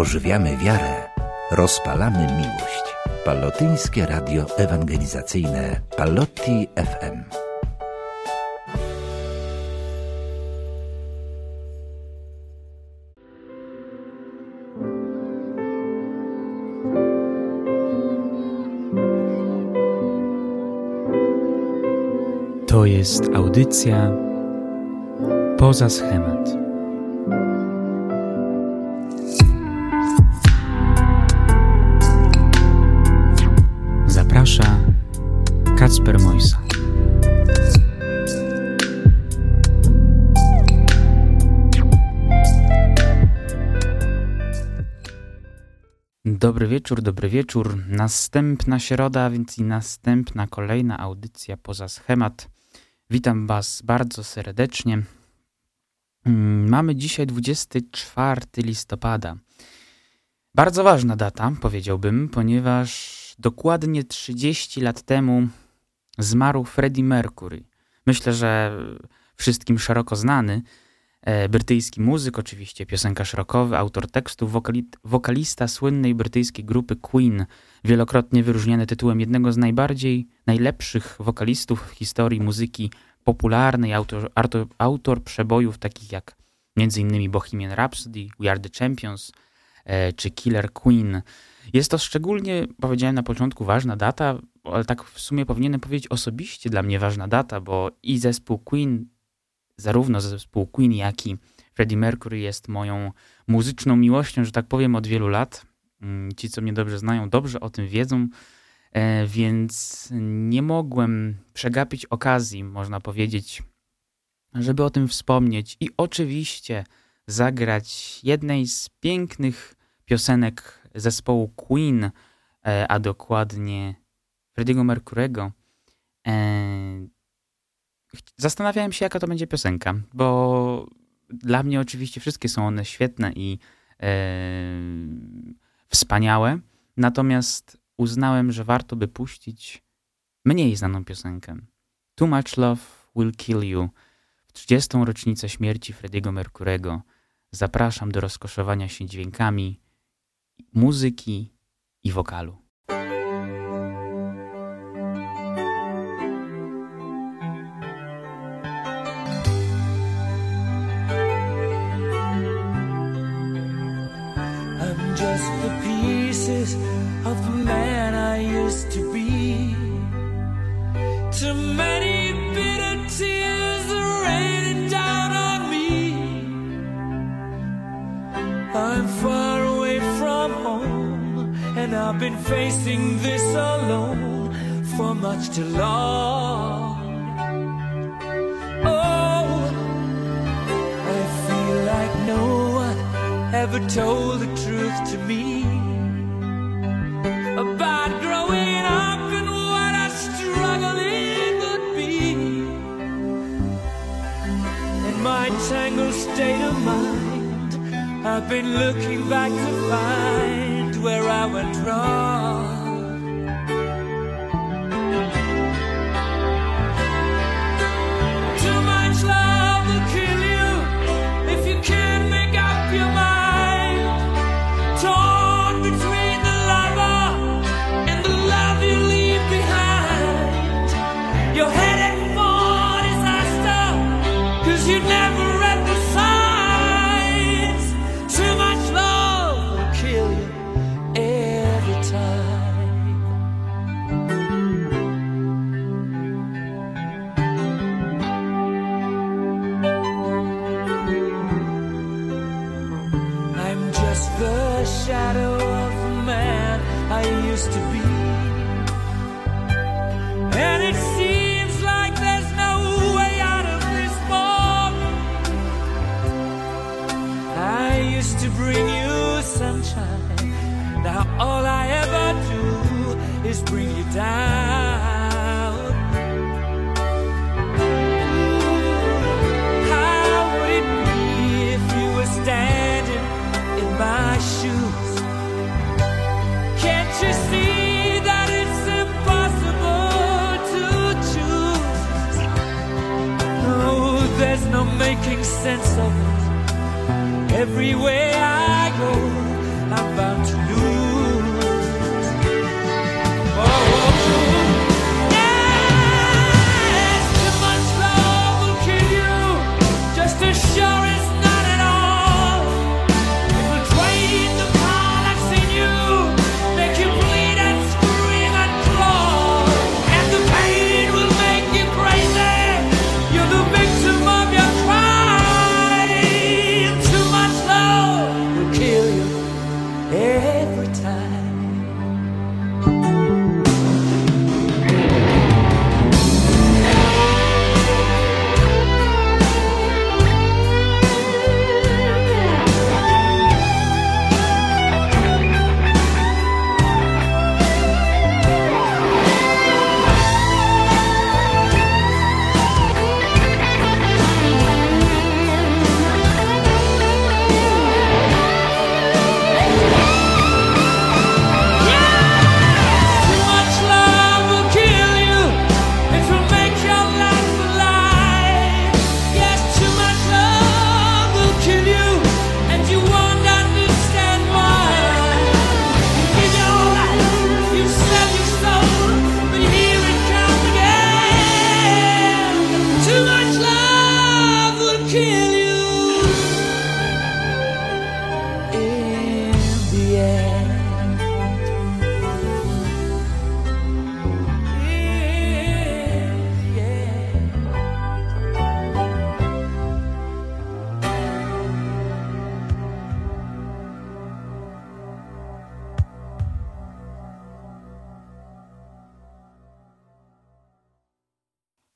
Ożywiamy wiarę, rozpalamy miłość. Pallotyńskie Radio Ewangelizacyjne Pallotti FM. To jest audycja Poza schemat. Zaprasza Kacper Mojsa. Dobry wieczór. Następna środa, więc i następna kolejna audycja Poza schemat. Witam Was bardzo serdecznie. Mamy dzisiaj 24 listopada. Bardzo ważna data, powiedziałbym, ponieważ dokładnie 30 lat temu zmarł Freddie Mercury. Myślę, że wszystkim szeroko znany. Brytyjski muzyk, oczywiście piosenkarz rockowy, autor tekstów, wokalista słynnej brytyjskiej grupy Queen, wielokrotnie wyróżniany tytułem jednego z najlepszych wokalistów w historii muzyki popularnej, autor przebojów takich jak m.in. Bohemian Rhapsody, We Are The Champions czy Killer Queen. Jest to szczególnie, powiedziałem na początku, ważna data, ale tak w sumie powinienem powiedzieć osobiście dla mnie ważna data, bo i zespół Queen, zarówno zespół Queen, jak i Freddie Mercury jest moją muzyczną miłością, że tak powiem, od wielu lat. Ci, co mnie dobrze znają, dobrze o tym wiedzą, więc nie mogłem przegapić okazji, można powiedzieć, żeby o tym wspomnieć i oczywiście zagrać jednej z pięknych piosenek zespołu Queen, a dokładnie Freddie'ego Mercury'ego. Zastanawiałem się, jaka to będzie piosenka, bo dla mnie oczywiście wszystkie są one świetne i wspaniałe, natomiast uznałem, że warto by puścić mniej znaną piosenkę. Too Much Love Will Kill You. W 30. rocznicę śmierci Freddie'ego Mercury'ego zapraszam do rozkoszowania się dźwiękami muzyki i wokalu. I'm just the pieces of the man I used to be. Too many bitter tears are raining down on me. I'm far away from home, and I've been facing this alone for much too long. Oh, I feel like no one ever told the truth to me about growing up and what a struggle it would be. In my tangled state of mind, I've been looking back to find where I went wrong. Too much love will kill you if you can't make up your mind. Torn between the lover and the love you leave behind. You're headed for disaster, 'cause you never read the signs. Too much love will kill you every time. I'm just the shadow of the man I used to be, and it seems like there's no way out of this moment. I used to bring you sunshine, now all I ever do is bring you down. How would it be if you were standing in my shoes? Can't you see that it's impossible to choose? No, there's no making sense of it. Everywhere I go,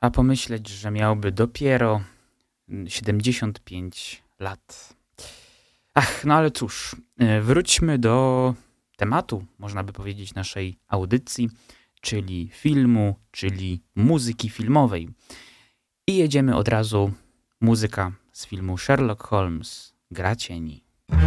a pomyśleć, że miałby dopiero 75 lat. Ach, no ale cóż, wróćmy do tematu, można by powiedzieć, naszej audycji, czyli filmu, czyli muzyki filmowej. I jedziemy od razu, muzyka z filmu Sherlock Holmes, Gra cieni.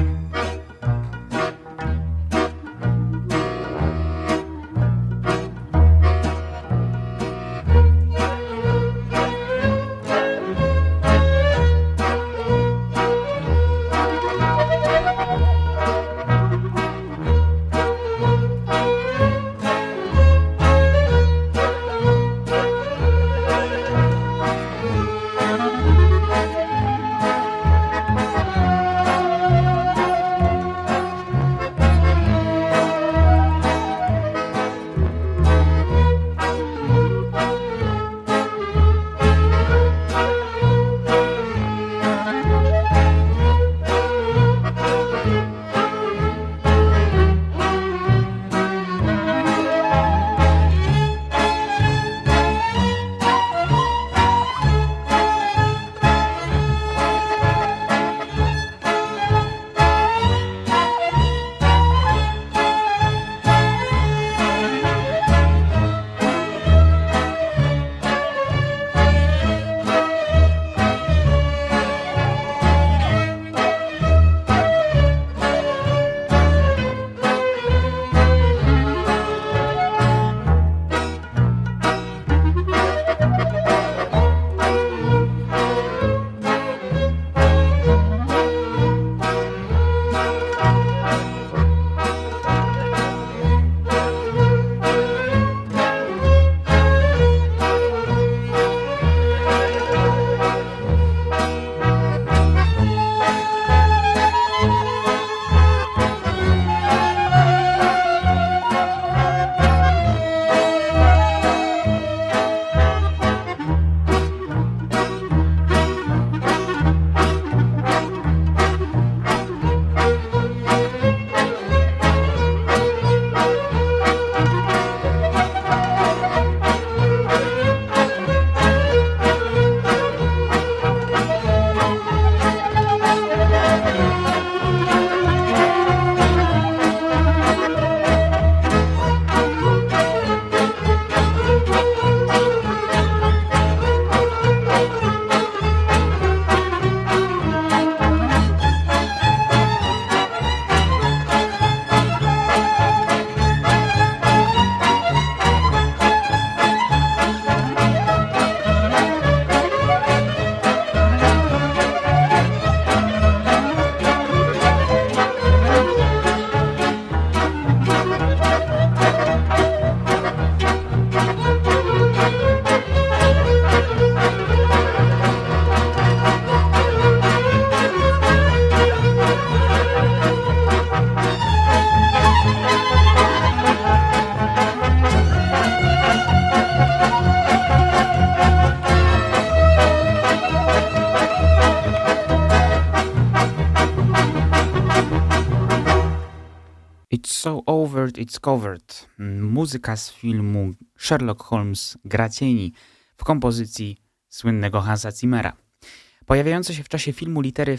So Over It's Covered, muzyka z filmu Sherlock Holmes Gra cieni w kompozycji słynnego Hansa Zimmera. Pojawiające się w czasie filmu litery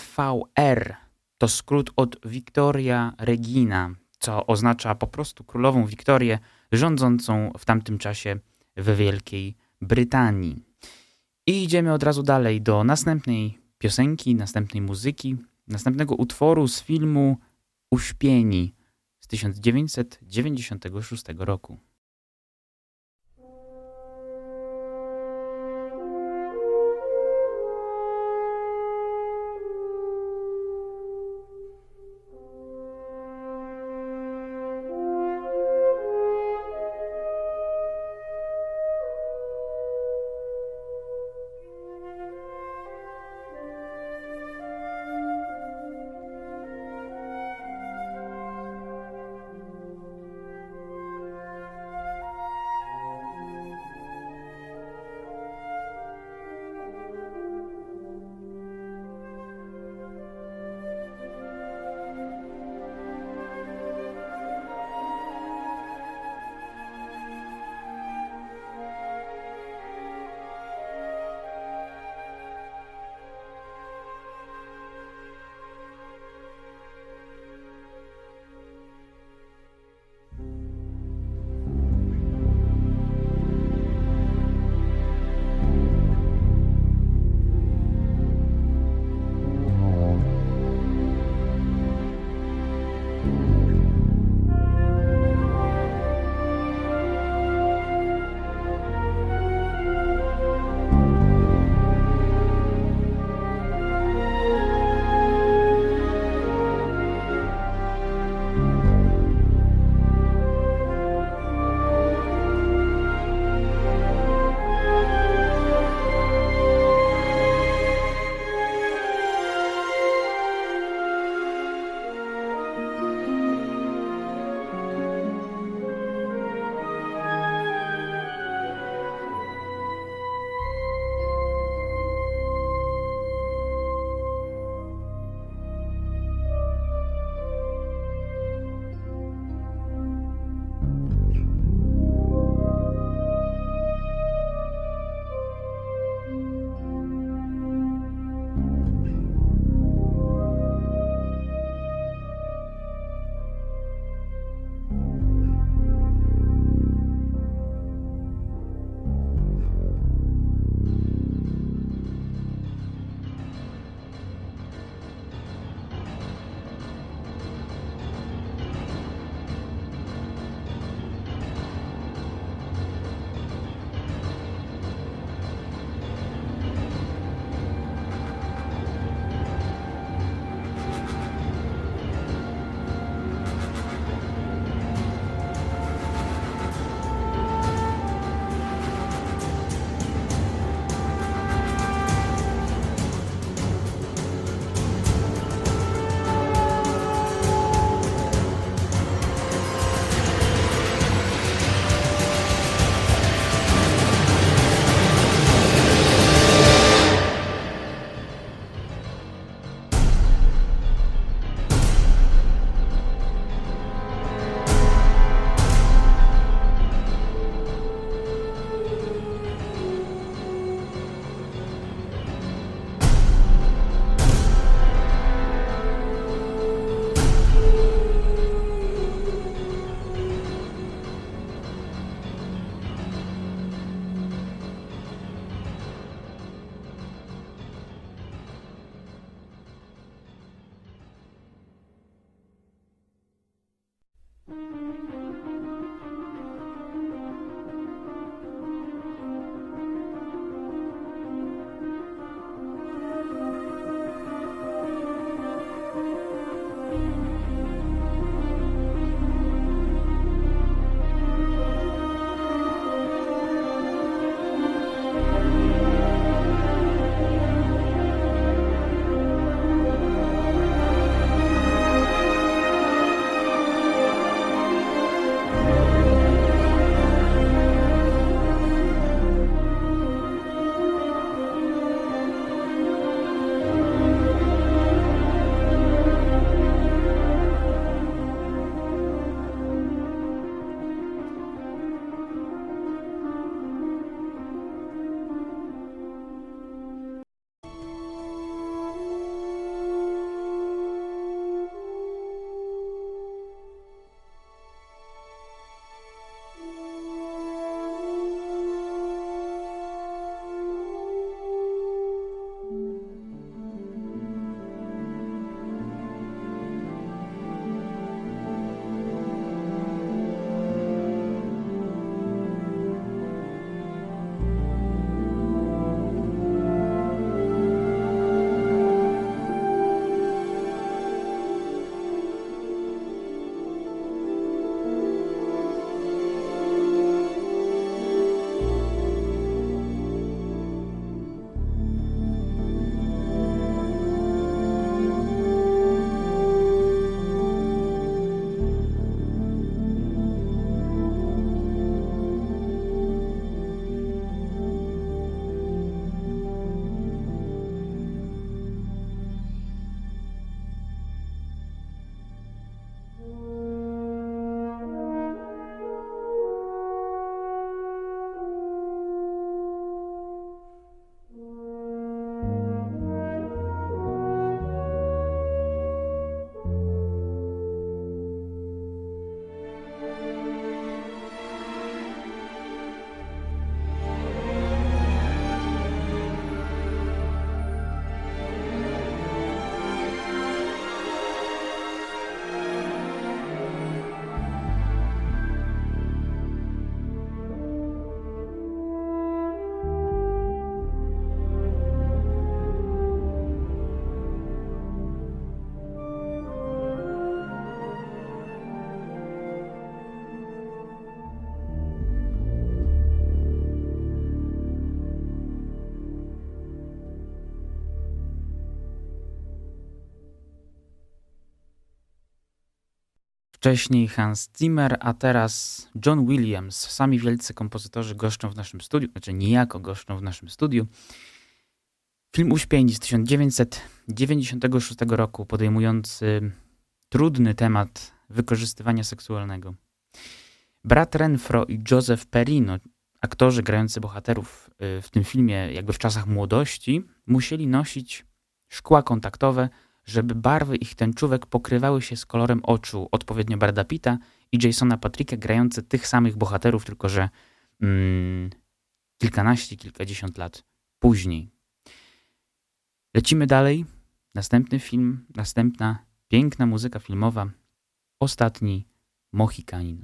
VR to skrót od Victoria Regina, co oznacza po prostu królową Wiktorię rządzącą w tamtym czasie w Wielkiej Brytanii. I idziemy od razu dalej do następnej piosenki, następnej muzyki, następnego utworu z filmu Uśpieni z 1996 roku. Wcześniej Hans Zimmer, a teraz John Williams. Sami wielcy kompozytorzy goszczą w naszym studiu, znaczy niejako goszczą w naszym studiu. Film Uśpieni z 1996 roku, podejmujący trudny temat wykorzystywania seksualnego. Brat Renfro i Joseph Perino, aktorzy grający bohaterów w tym filmie jakby w czasach młodości, musieli nosić szkła kontaktowe, żeby barwy ich tęczówek pokrywały się z kolorem oczu odpowiednio Brada Pitta i Jasona Patricka grający tych samych bohaterów, tylko że kilkadziesiąt lat później. Lecimy dalej. Następny film, następna piękna muzyka filmowa. Ostatni Mohikanin.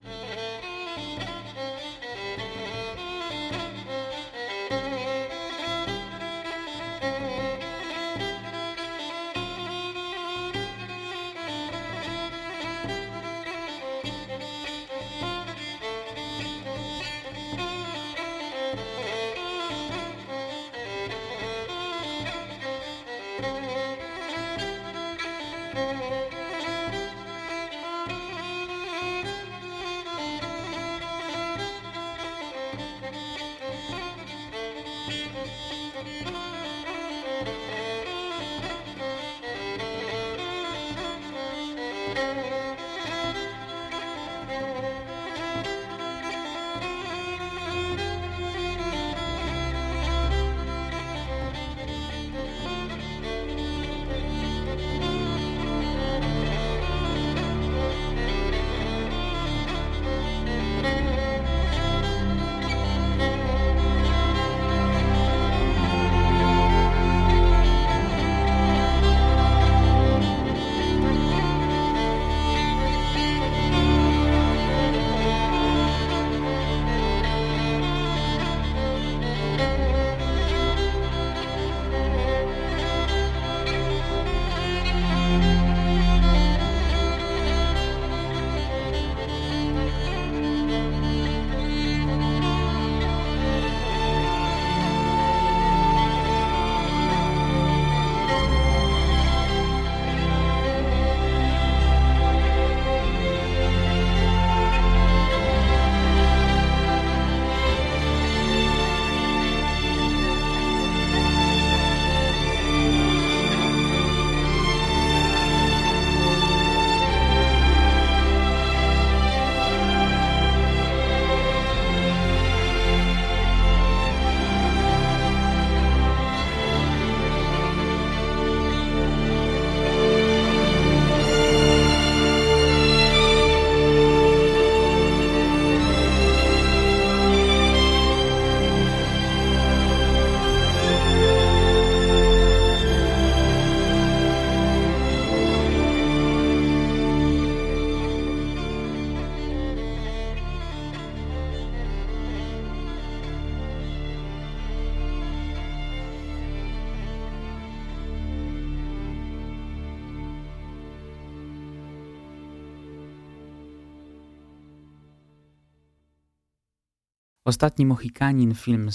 Ostatni Mohikanin, film z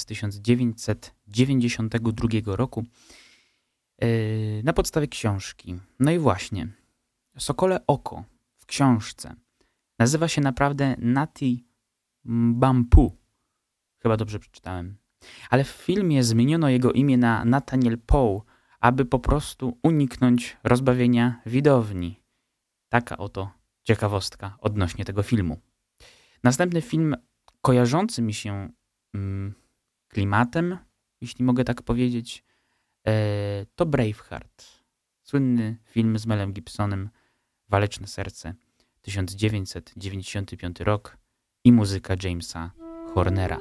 1992 roku na podstawie książki. No i właśnie, Sokole Oko w książce nazywa się naprawdę Nati Bampu. Chyba dobrze przeczytałem. Ale w filmie zmieniono jego imię na Nathaniel Poe, aby po prostu uniknąć rozbawienia widowni. Taka oto ciekawostka odnośnie tego filmu. Następny film kojarzący mi się klimatem, jeśli mogę tak powiedzieć, to Braveheart. Słynny film z Melem Gibsonem, Waleczne serce, 1995 rok i muzyka Jamesa Hornera.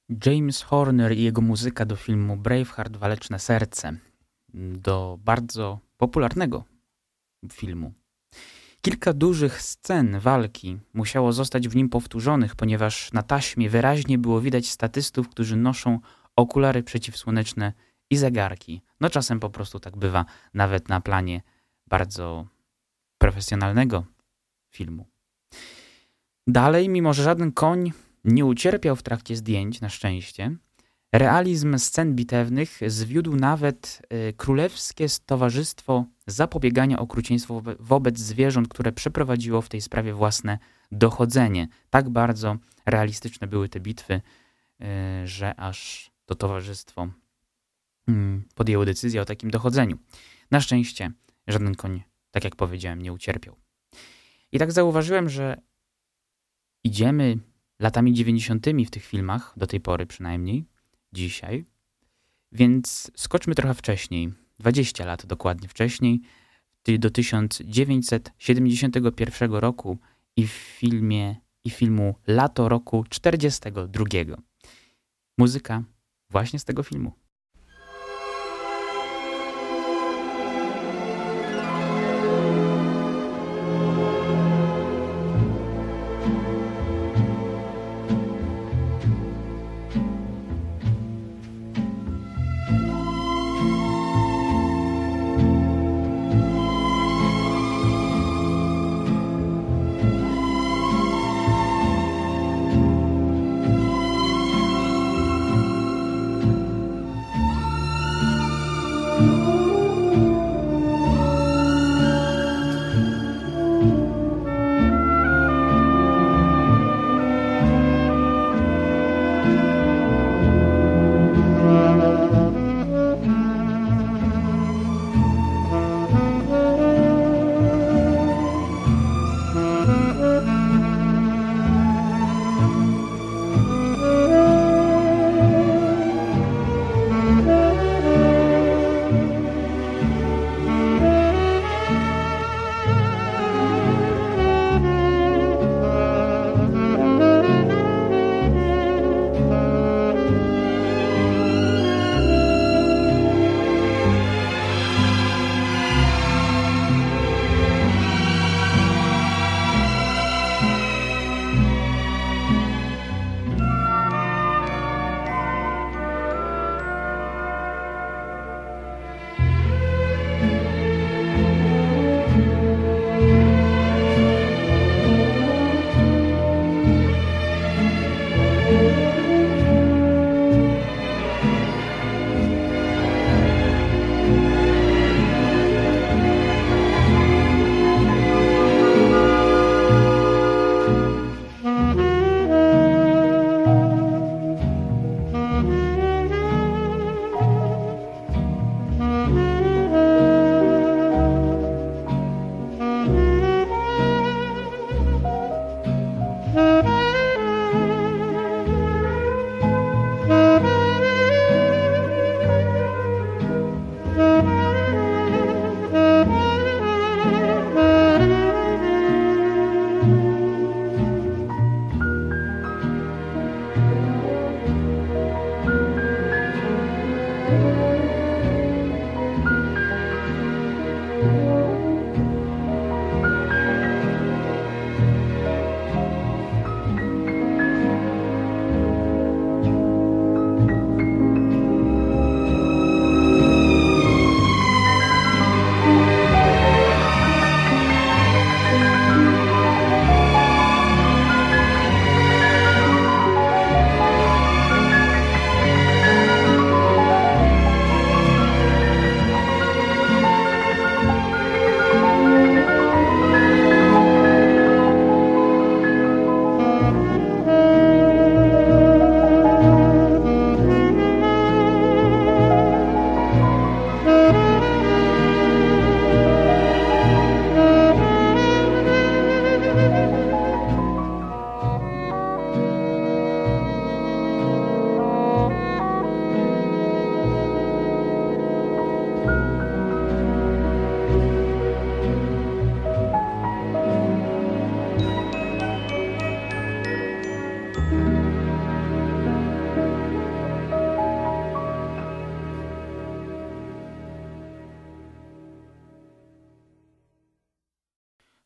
James Horner i jego muzyka do filmu Braveheart Waleczne serce, do bardzo popularnego filmu. Kilka dużych scen walki musiało zostać w nim powtórzonych, ponieważ na taśmie wyraźnie było widać statystów, którzy noszą okulary przeciwsłoneczne i zegarki. No czasem po prostu tak bywa, nawet na planie bardzo profesjonalnego filmu. Dalej, mimo że żaden koń nie ucierpiał w trakcie zdjęć, na szczęście, realizm scen bitewnych zwiódł nawet Królewskie Towarzystwo Zapobiegania Okrucieństwu wobec Zwierząt, które przeprowadziło w tej sprawie własne dochodzenie. Tak bardzo realistyczne były te bitwy, że aż to towarzystwo podjęło decyzję o takim dochodzeniu. Na szczęście żaden koń, tak jak powiedziałem, nie ucierpiał. I tak zauważyłem, że idziemy latami 90. w tych filmach, do tej pory przynajmniej, dzisiaj, więc skoczmy trochę wcześniej, 20 lat dokładnie wcześniej, do 1971 roku i filmu Lato roku 42. Muzyka właśnie z tego filmu.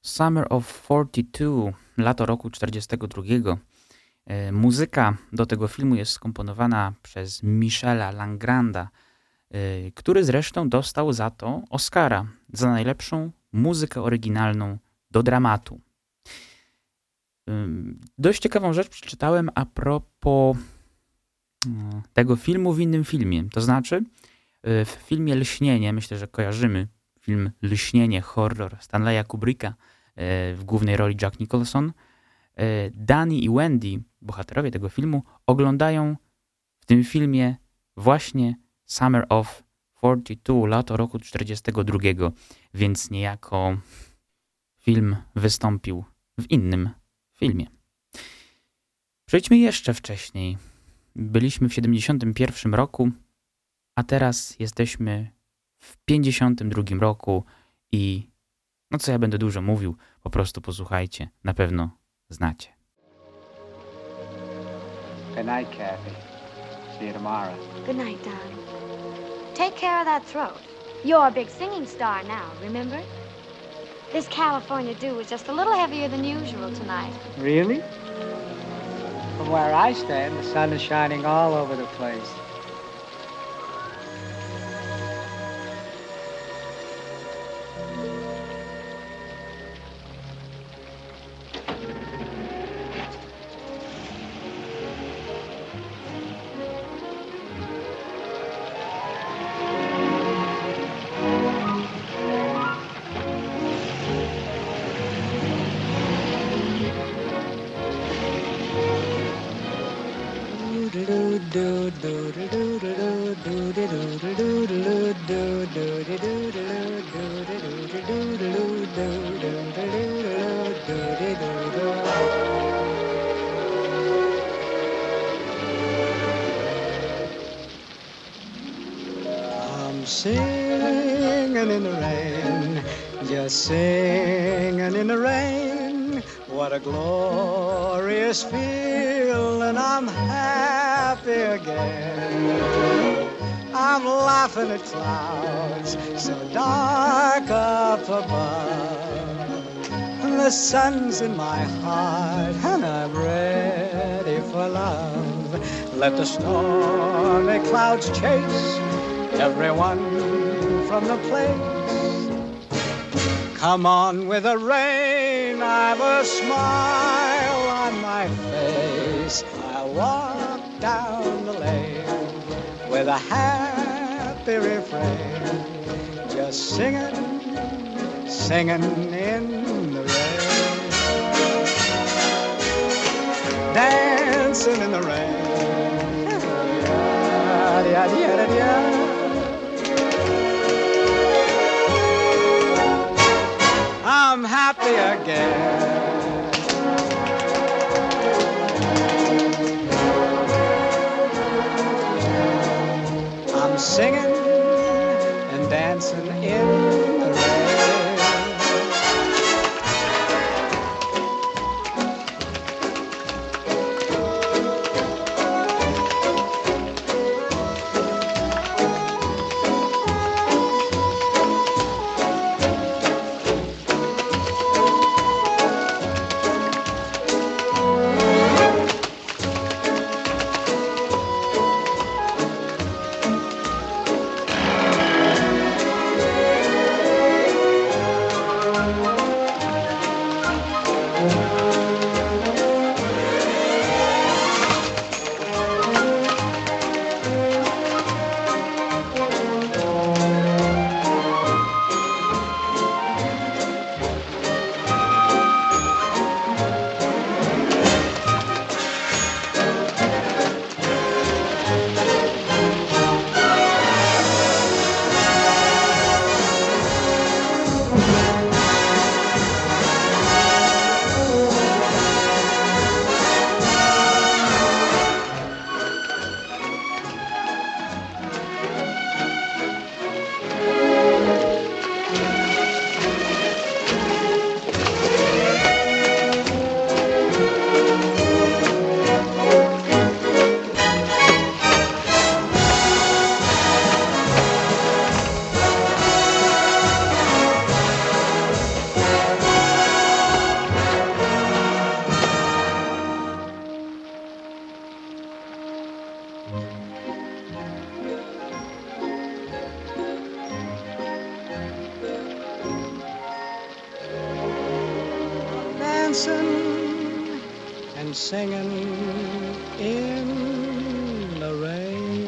Summer of 42, lato roku 42. Muzyka do tego filmu jest skomponowana przez Michela Langranda, który zresztą dostał za to Oscara, za najlepszą muzykę oryginalną do dramatu. Dość ciekawą rzecz przeczytałem a propos tego filmu w innym filmie. To znaczy w filmie Lśnienie, myślę, że kojarzymy film Lśnienie, horror Stanleya Kubricka, w głównej roli Jack Nicholson. Danny i Wendy, bohaterowie tego filmu, oglądają w tym filmie właśnie Summer of 42, lato roku 42, więc niejako film wystąpił w innym filmie. Przejdźmy jeszcze wcześniej. Byliśmy w 71 roku, a teraz jesteśmy w 52 roku i no co ja będę dużo mówił, po prostu posłuchajcie, na pewno znacie. Good night, Kathy. See you tomorrow. Good night, darling. Take care of that throat. You're a big singing star now, remember? This California dew is just a little heavier than usual tonight. Really? From where I stand, the sun is shining all over the place. I'm singing in the rain, just singing in the rain. What a glorious feeling, I'm happy again. I'm laughing at clouds so dark up above. The sun's in my heart and I'm ready for love. Let the stormy clouds chase everyone from the place. Come on with the rain, I've a smile on my face. I walk down the lane with a happy refrain, just singing, singing in the rain, dancing in the rain. I'm happy again. I'm singing and dancing in the rain. dancing and singing in the rain.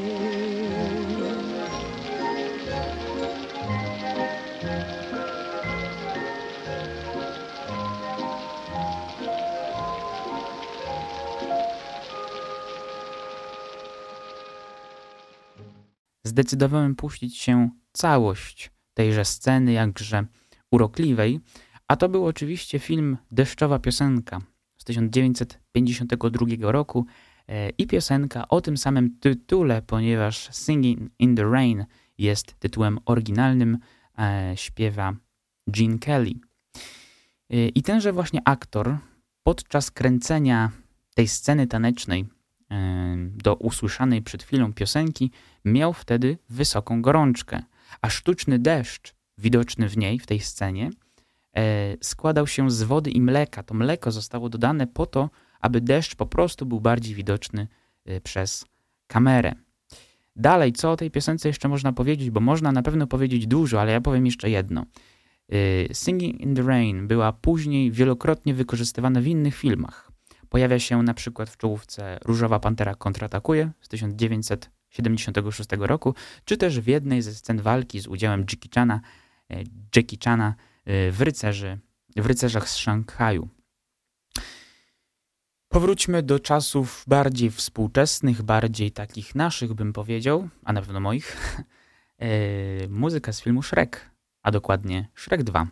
Zdecydowałem puścić się całość tejże sceny, jakże urokliwej, a to był oczywiście film Deszczowa piosenka z 1952 roku i piosenka o tym samym tytule, ponieważ Singing in the Rain jest tytułem oryginalnym, śpiewa Gene Kelly. I tenże właśnie aktor podczas kręcenia tej sceny tanecznej do usłyszanej przed chwilą piosenki miał wtedy wysoką gorączkę, a sztuczny deszcz widoczny w niej, w tej scenie, składał się z wody i mleka. To mleko zostało dodane po to, aby deszcz po prostu był bardziej widoczny przez kamerę. Dalej, co o tej piosence jeszcze można powiedzieć, bo można na pewno powiedzieć dużo, ale ja powiem jeszcze jedno. Singing in the Rain była później wielokrotnie wykorzystywana w innych filmach. Pojawia się na przykład w czołówce Różowa Pantera kontratakuje z 1976 roku, czy też w jednej ze scen walki z udziałem Jackie Chana w Rycerzach z Szanghaju. Powróćmy do czasów bardziej współczesnych, bardziej takich naszych, bym powiedział, a na pewno moich. Muzyka z filmu Shrek, a dokładnie Shrek 2.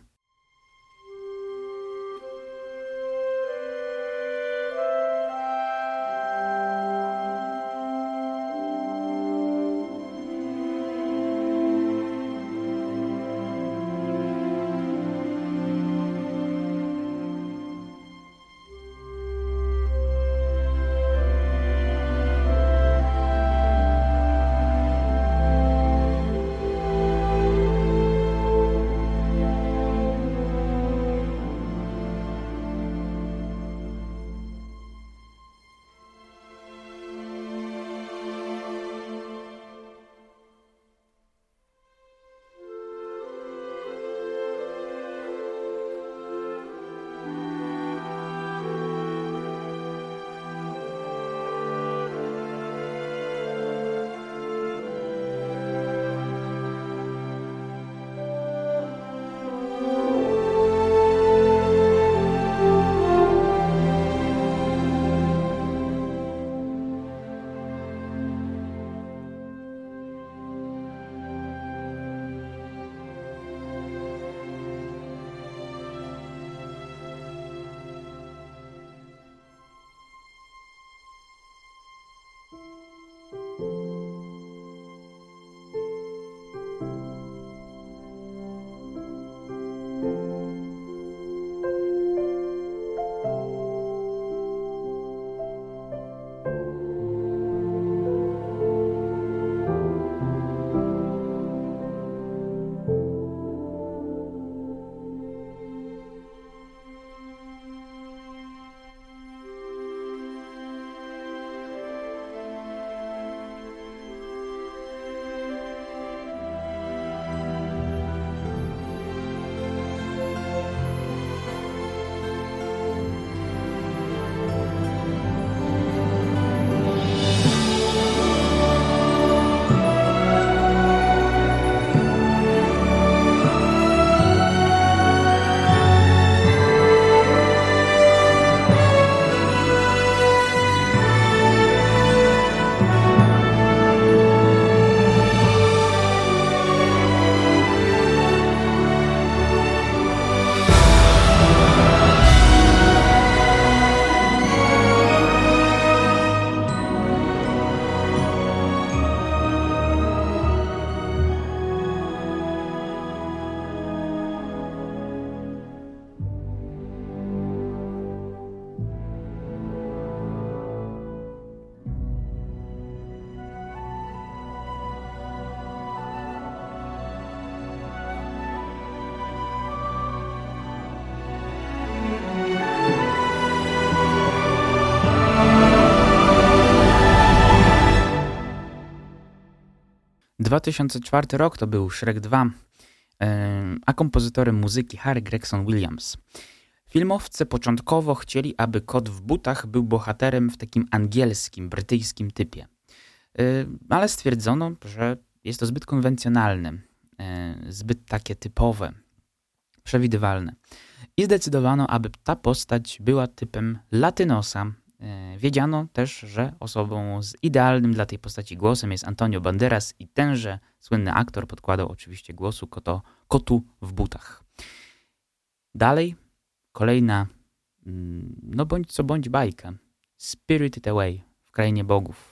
– 2004 rok to był Shrek 2, a kompozytorem muzyki Harry Gregson Williams. Filmowcy początkowo chcieli, aby kot w butach był bohaterem w takim angielskim, brytyjskim typie. Ale stwierdzono, że jest to zbyt konwencjonalne, zbyt takie typowe, przewidywalne. I zdecydowano, aby ta postać była typem latynosa. Wiedziano też, że osobą z idealnym dla tej postaci głosem jest Antonio Banderas i tenże słynny aktor podkładał oczywiście głosu kotu w butach. Dalej kolejna, no bądź co bądź bajka, Spirited Away w Krainie Bogów.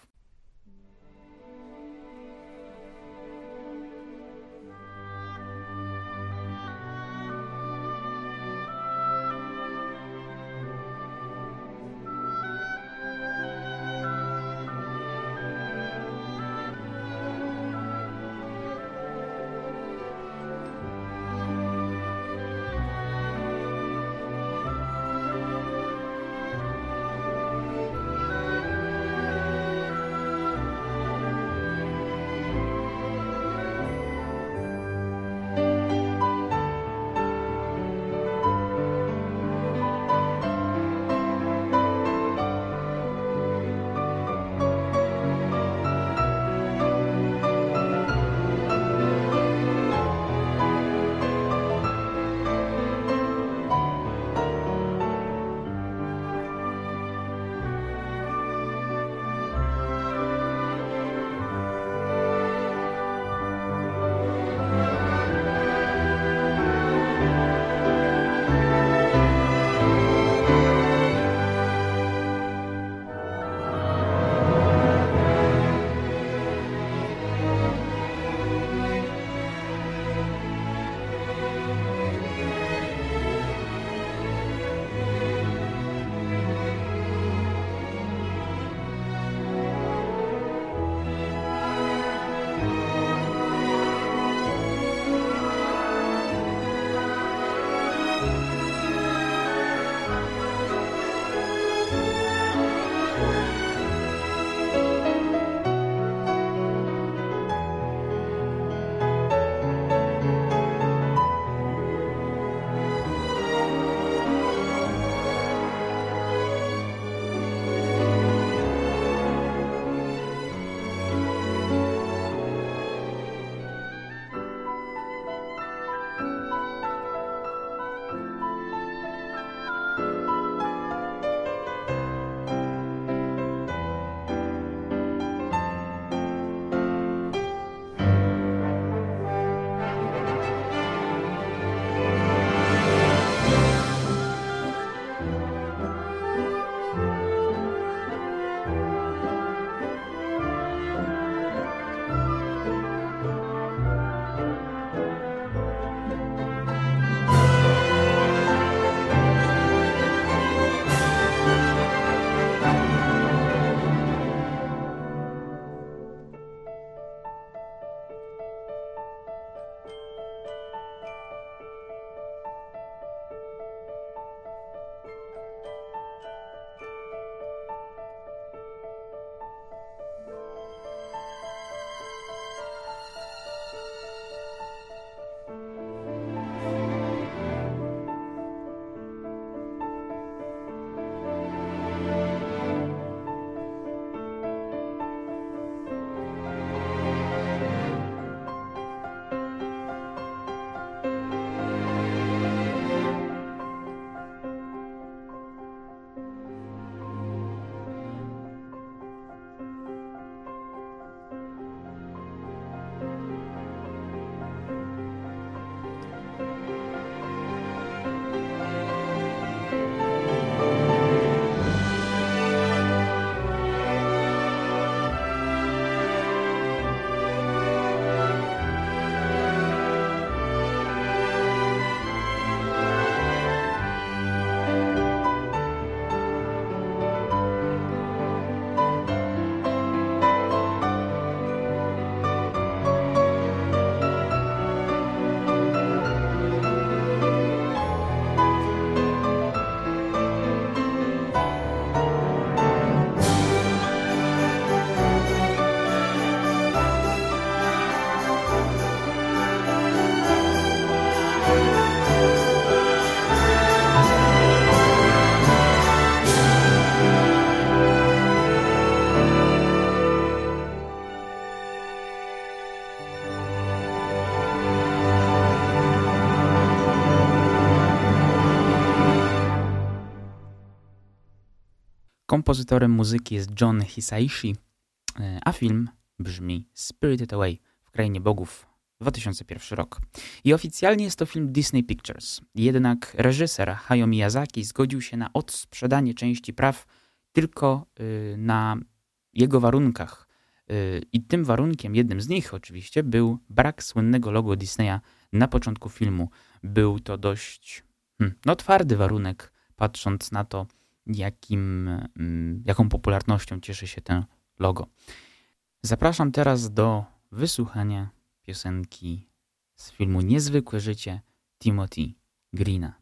Kompozytorem muzyki jest John Hisaishi, a film brzmi Spirited Away w Krainie Bogów, 2001 rok. I oficjalnie jest to film Disney Pictures. Jednak reżyser Hayao Miyazaki zgodził się na odsprzedanie części praw tylko na jego warunkach. I tym warunkiem, jednym z nich oczywiście, był brak słynnego logo Disneya na początku filmu. Był to dość twardy warunek, patrząc na to, jaką popularnością cieszy się ten logo. Zapraszam teraz do wysłuchania piosenki z filmu Niezwykłe życie Timothy Greena.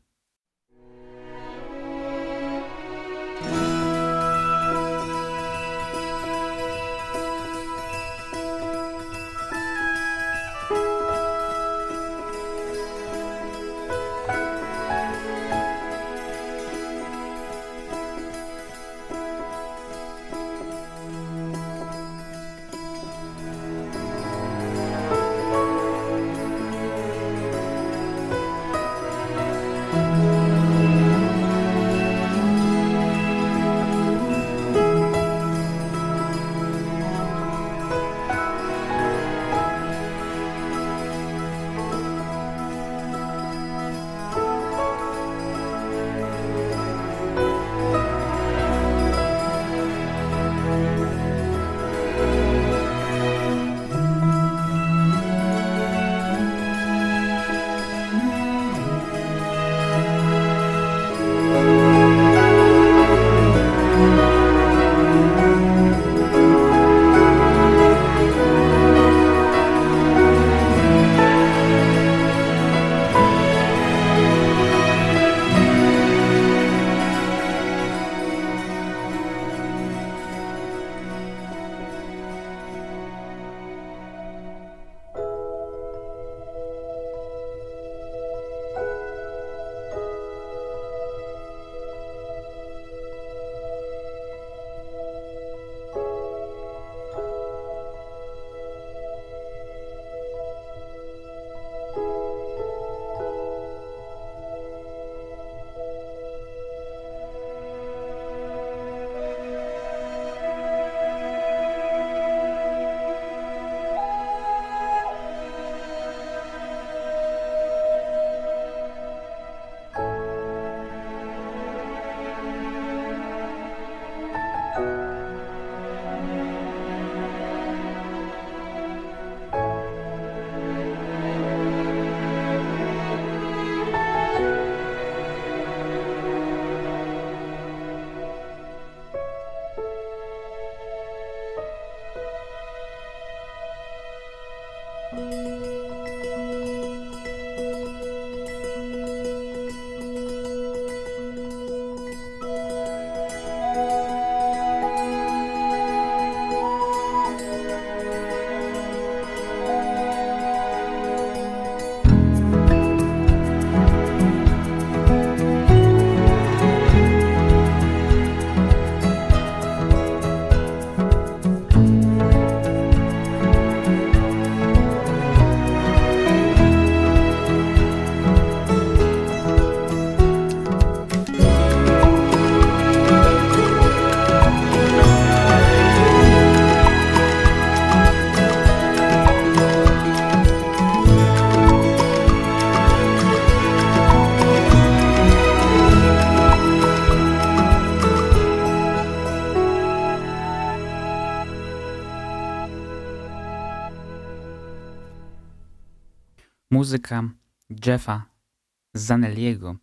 Muzyka Jeffa Zanelliego,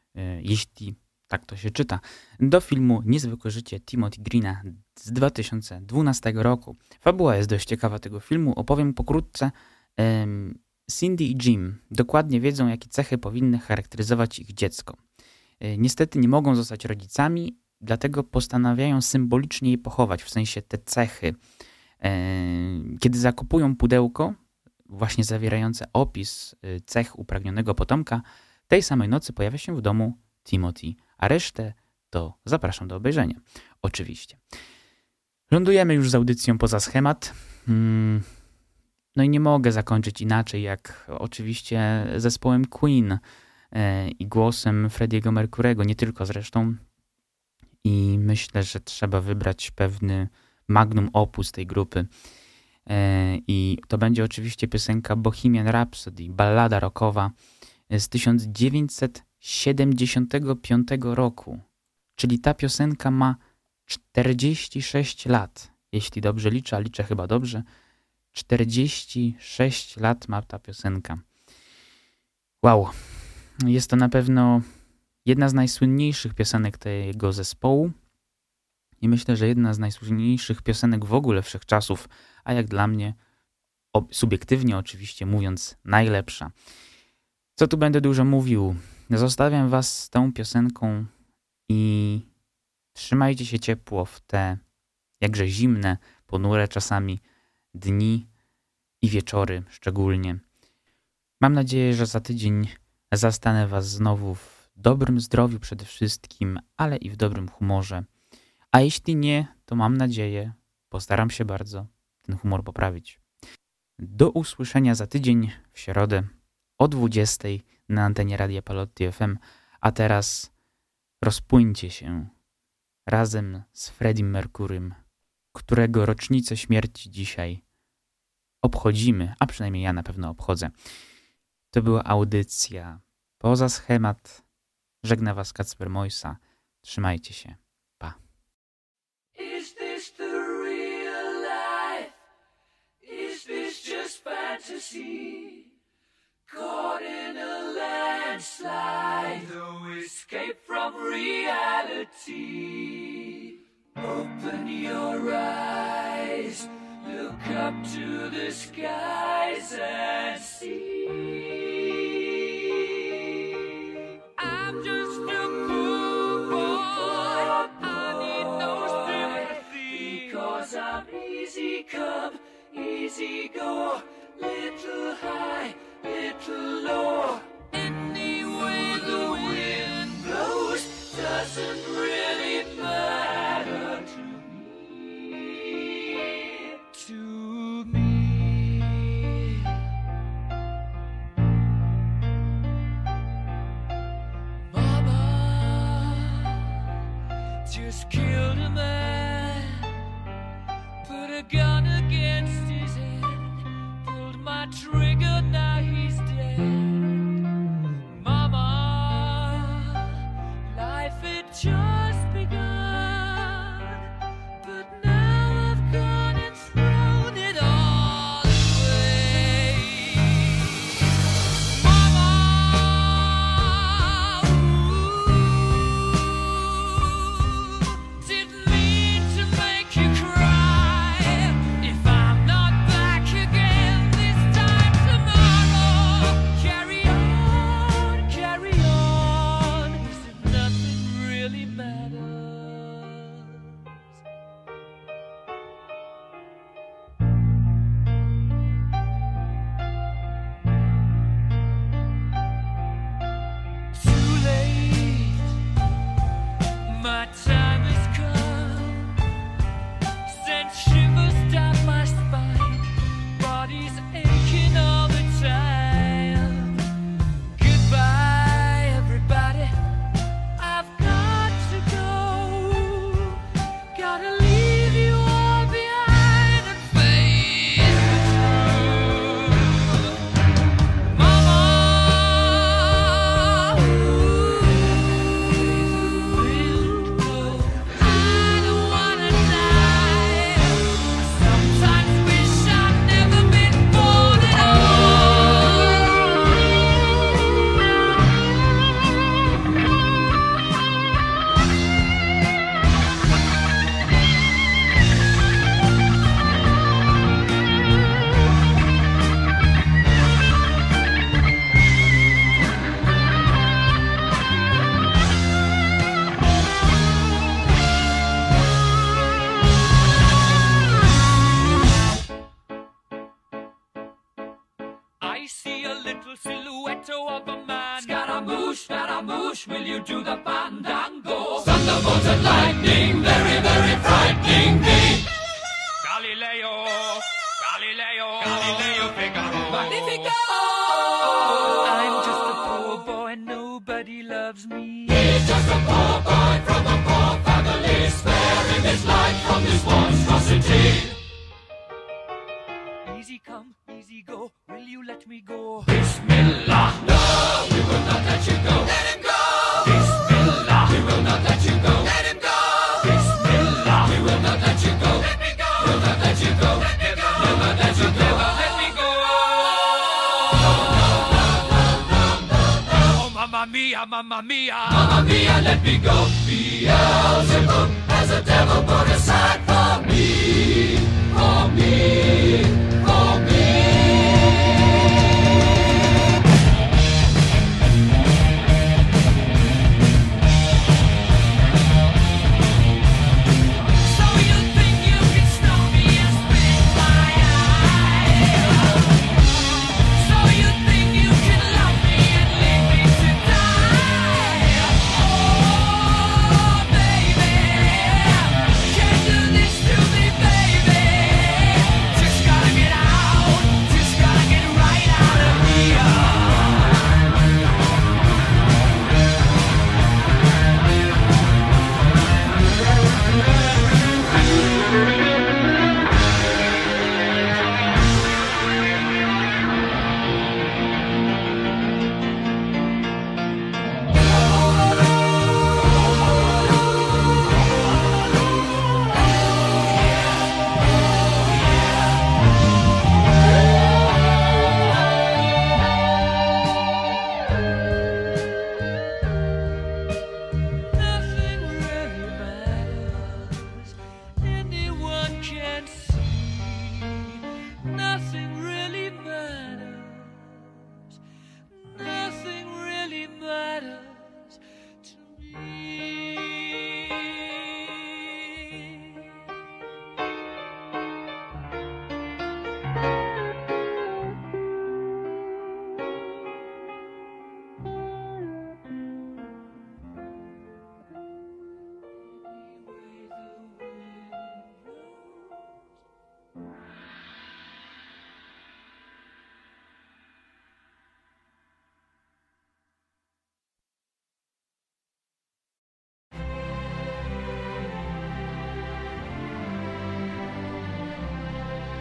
jeśli tak to się czyta, do filmu Niezwykłe życie Timothy Greena z 2012 roku. Fabuła jest dość ciekawa tego filmu. Opowiem pokrótce. Cindy i Jim dokładnie wiedzą, jakie cechy powinny charakteryzować ich dziecko. Niestety nie mogą zostać rodzicami, dlatego postanawiają symbolicznie je pochować, w sensie te cechy. Kiedy zakupują pudełko, właśnie zawierające opis cech upragnionego potomka, tej samej nocy pojawia się w domu Timothy, a resztę to zapraszam do obejrzenia. Oczywiście. Lądujemy już z audycją poza schemat. No i nie mogę zakończyć inaczej, jak oczywiście zespołem Queen i głosem Freddie'ego Mercury'ego, nie tylko zresztą. i myślę, że trzeba wybrać pewny magnum opus tej grupy. I to będzie oczywiście piosenka Bohemian Rhapsody, ballada rockowa z 1975 roku. Czyli ta piosenka ma 46 lat. Jeśli dobrze liczę, a liczę chyba dobrze. 46 lat ma ta piosenka. Wow. Jest to na pewno jedna z najsłynniejszych piosenek tego zespołu. I myślę, że jedna z najsłynniejszych piosenek w ogóle wszechczasów, a jak dla mnie, subiektywnie oczywiście mówiąc, najlepsza. Co tu będę dużo mówił? Zostawiam was z tą piosenką i trzymajcie się ciepło w te jakże zimne, ponure czasami dni i wieczory szczególnie. Mam nadzieję, że za tydzień zastanę was znowu w dobrym zdrowiu przede wszystkim, ale i w dobrym humorze. A jeśli nie, to mam nadzieję, postaram się bardzo ten humor poprawić. Do usłyszenia za tydzień w środę o 20 na antenie Radia Palotti FM, a teraz rozpłyńcie się razem z Freddie Mercurym, którego rocznicę śmierci dzisiaj obchodzimy, a przynajmniej ja na pewno obchodzę. To była audycja Poza Schemat. Żegna was Kacper Mojsa. Trzymajcie się. Pa. Is this the real life? Is this just fantasy? Caught in a landslide, no escape from reality. Open your eyes, look up to the skies and see. I'm just a poor boy, I need no sympathy, because I'm easy come, easy go, little high, little low. Any way the wind blows doesn't really matter to me. To me. Mama just killed a man, put a gun against his head, pulled my trigger, now he's dead. Mama, life had just begun, but now I've gone and thrown it all away. Mama, didn't mean to make you cry. If I'm not back again this time tomorrow, carry on, carry on, as if nothing really matters. Too late, my time has come. Sent shivers down my spine, body's aching all the time. Goodbye, everybody, I've got to go. Gotta leave you all behind and face the truth. Mama, I don't wanna die. Sometimes wish I'd never been born at I see a little silhouette of a man. Scaramouche, will you do the fandango? Thunderbolts and lightning, very, very frightening me. Galileo, Galileo, Galileo Figaro. Magnifico! I'm just a poor boy, nobody loves me. He's just a poor boy from a poor family. this light from this monstrosity. Easy come, easy go, will you let me go? Bismillah, no, we will not let you go. Let him go. Bismillah, we will not let you go. Let him go. Bismillah, we will not let you go. Let me go. We'll not let you go. Let me go. We'll not let you go. Let me go. Oh, mamma mia, mamma mia. Mamma mia, let me go. Beelzebub has a devil put aside for me. For me. For me.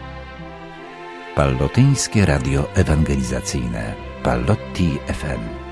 Pallotyńskie Radio Ewangelizacyjne Pallotti FM.